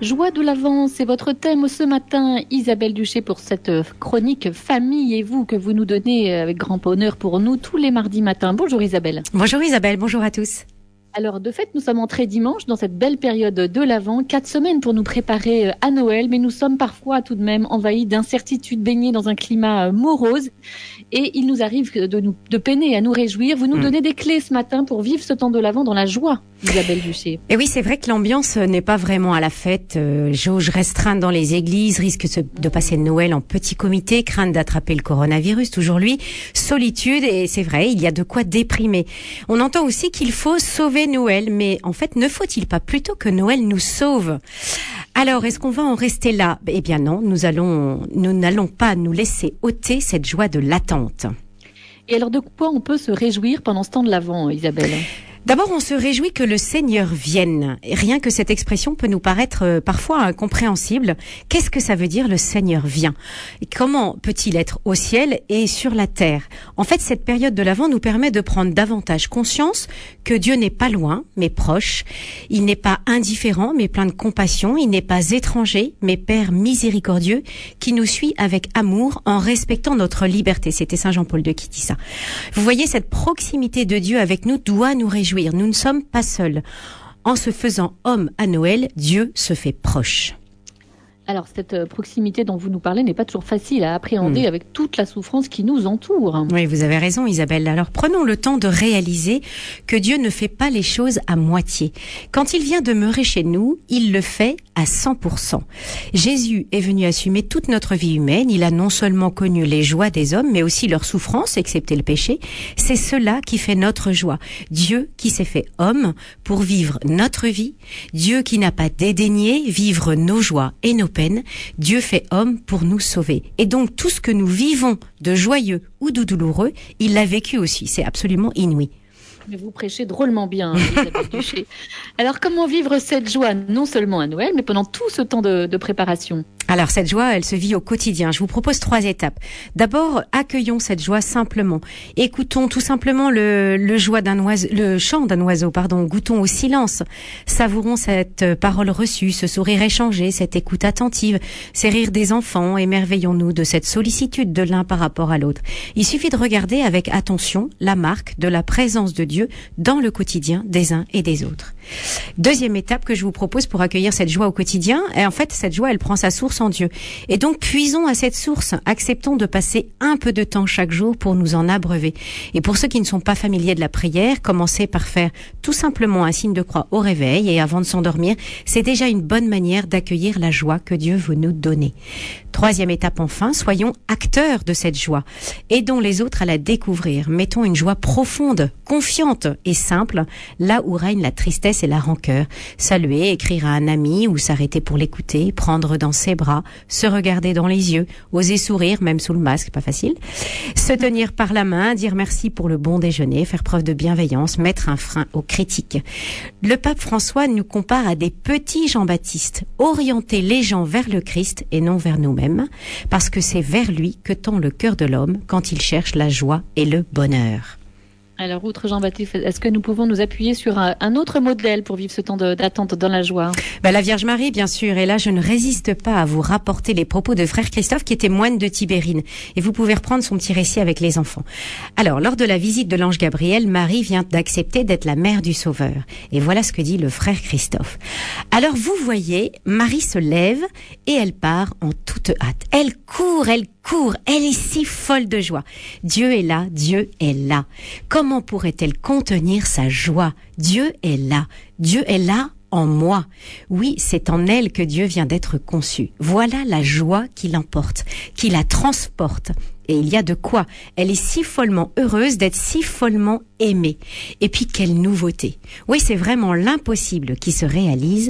Joie de l'Avent, c'est votre thème ce matin, Isabelle Duché, pour cette chronique famille et vous que vous nous donnez avec grand bonheur pour nous tous les mardis matins. Bonjour Isabelle. Bonjour Isabelle, bonjour à tous. Alors de fait, nous sommes entrés dimanche dans cette belle période de l'Avent, 4 semaines pour nous préparer à Noël, mais nous sommes parfois tout de même envahis d'incertitudes, baignés dans un climat morose et il nous arrive de peiner à nous réjouir. Vous nous donnez des clés ce matin pour vivre ce temps de l'Avent dans la joie, Isabelle Duché. Et oui, c'est vrai que l'ambiance n'est pas vraiment à la fête. Jauge restreinte dans les églises, risque de passer Noël en petit comité, crainte d'attraper le coronavirus, toujours lui, solitude, et c'est vrai, il y a de quoi déprimer. On entend aussi qu'il faut sauver Noël, mais en fait, ne faut-il pas plutôt que Noël nous sauve ? Alors, est-ce qu'on va en rester là ? Eh bien non, nous n'allons pas nous laisser ôter cette joie de l'attente. Et alors, de quoi on peut se réjouir pendant ce temps de l'Avent, Isabelle ? D'abord, on se réjouit que le Seigneur vienne. Et rien que cette expression peut nous paraître parfois incompréhensible. Qu'est-ce que ça veut dire, le Seigneur vient ? Et comment peut-il être au ciel et sur la terre ? En fait, cette période de l'Avent nous permet de prendre davantage conscience que Dieu n'est pas loin, mais proche. Il n'est pas indifférent, mais plein de compassion. Il n'est pas étranger, mais Père miséricordieux, qui nous suit avec amour en respectant notre liberté. C'était Saint Jean-Paul II qui dit ça. Vous voyez, cette proximité de Dieu avec nous doit nous réjouir. Nous ne sommes pas seuls. En se faisant homme à Noël, Dieu se fait proche. Alors, cette proximité dont vous nous parlez n'est pas toujours facile à appréhender avec toute la souffrance qui nous entoure. Oui, vous avez raison, Isabelle. Alors, prenons le temps de réaliser que Dieu ne fait pas les choses à moitié. Quand il vient demeurer chez nous, il le fait à 100%. Jésus est venu assumer toute notre vie humaine. Il a non seulement connu les joies des hommes, mais aussi leurs souffrances, excepté le péché. C'est cela qui fait notre joie. Dieu qui s'est fait homme pour vivre notre vie. Dieu qui n'a pas dédaigné vivre nos joies et nos peine, Dieu fait homme pour nous sauver. Et donc tout ce que nous vivons de joyeux ou de douloureux, il l'a vécu aussi. C'est absolument inouï. Mais vous prêchez drôlement bien, Isabelle Duché. Alors comment vivre cette joie, non seulement à Noël, mais pendant tout ce temps de préparation ? Alors cette joie, elle se vit au quotidien. Je vous propose 3 étapes. D'abord, accueillons cette joie simplement. Écoutons tout simplement le chant d'un oiseau, Goûtons au silence. Savourons cette parole reçue, ce sourire échangé, cette écoute attentive, ces rires des enfants. Émerveillons-nous de cette sollicitude de l'un par rapport à l'autre. Il suffit de regarder avec attention la marque de la présence de Dieu dans le quotidien des uns et des autres. Deuxième étape que je vous propose pour accueillir cette joie au quotidien, et en fait cette joie elle prend sa source en Dieu. Et donc puisons à cette source, acceptons de passer un peu de temps chaque jour pour nous en abreuver. Et pour ceux qui ne sont pas familiers de la prière, commencez par faire tout simplement un signe de croix au réveil et avant de s'endormir. C'est déjà une bonne manière d'accueillir la joie que Dieu veut nous donner. Troisième étape enfin, soyons acteurs de cette joie. Aidons les autres à la découvrir. Mettons une joie profonde, confiante et simple, là où règne la tristesse et la rancœur. Saluer, écrire à un ami ou s'arrêter pour l'écouter, prendre dans ses bras, se regarder dans les yeux, oser sourire, même sous le masque, pas facile. Se tenir par la main, dire merci pour le bon déjeuner, faire preuve de bienveillance, mettre un frein aux critiques. Le pape François nous compare à des petits Jean-Baptiste, orienter les gens vers le Christ et non vers nous-mêmes. Parce que c'est vers lui que tend le cœur de l'homme quand il cherche la joie et le bonheur. Alors, outre Jean-Baptiste, est-ce que nous pouvons nous appuyer sur un autre modèle pour vivre ce temps d'attente dans la joie ? La Vierge Marie, bien sûr. Et là, je ne résiste pas à vous rapporter les propos de frère Christophe, qui était moine de Tibérine. Et vous pouvez reprendre son petit récit avec les enfants. Alors, lors de la visite de l'ange Gabriel, Marie vient d'accepter d'être la mère du Sauveur. Et voilà ce que dit le frère Christophe. Alors, vous voyez, Marie se lève et elle part en toute hâte. Elle court, elle est si folle de joie. Dieu est là, Dieu est là. Comment pourrait-elle contenir sa joie ? Dieu est là en moi. Oui, c'est en elle que Dieu vient d'être conçu. Voilà la joie qui l'emporte, qui la transporte. Et il y a de quoi. Elle est si follement heureuse d'être si follement aimée. Et puis quelle nouveauté. Oui, c'est vraiment l'impossible qui se réalise.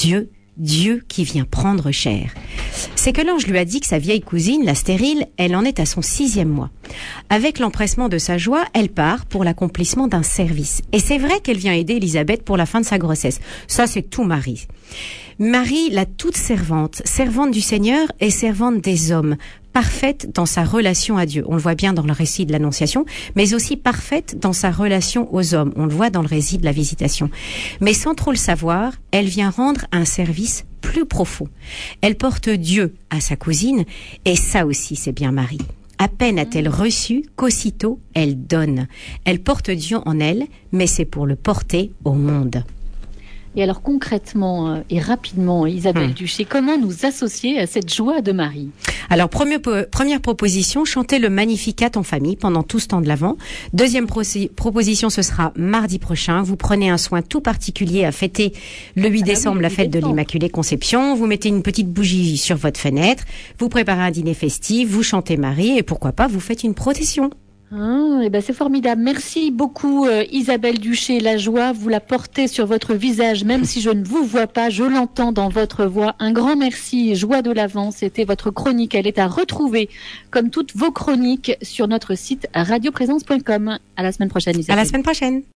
Dieu qui vient prendre chair. C'est que l'ange lui a dit que sa vieille cousine, la stérile, elle en est à son 6e mois. Avec l'empressement de sa joie, elle part pour l'accomplissement d'un service. Et c'est vrai qu'elle vient aider Élisabeth pour la fin de sa grossesse. Ça, c'est tout Marie. Marie, la toute servante du Seigneur et servante des hommes. parfaite dans sa relation à Dieu. On le voit bien dans le récit de l'Annonciation, mais aussi parfaite dans sa relation aux hommes. On le voit dans le récit de la Visitation. Mais sans trop le savoir, elle vient rendre un service plus profond. Elle porte Dieu à sa cousine, et ça aussi c'est bien Marie. À peine a-t-elle reçu qu'aussitôt elle donne. Elle porte Dieu en elle, mais c'est pour le porter au monde. Et alors concrètement et rapidement, Isabelle Duché, comment nous associer à cette joie de Marie? Alors première proposition, chanter le Magnificat en famille pendant tout ce temps de l'Avent. Deuxième proposition, ce sera mardi prochain. Vous prenez un soin tout particulier à fêter le 8 décembre, la fête de l'Immaculée Conception. Vous mettez une petite bougie sur votre fenêtre, vous préparez un dîner festif, vous chantez Marie et pourquoi pas vous faites une procession. Et ben c'est formidable. Merci beaucoup Isabelle Duché. La joie, vous la portez sur votre visage, même si je ne vous vois pas, je l'entends dans votre voix. Un grand merci. Joie de l'Avent, c'était votre chronique. Elle est à retrouver, comme toutes vos chroniques, sur notre site radioprésence.com. À la semaine prochaine, Isabelle. À la semaine prochaine.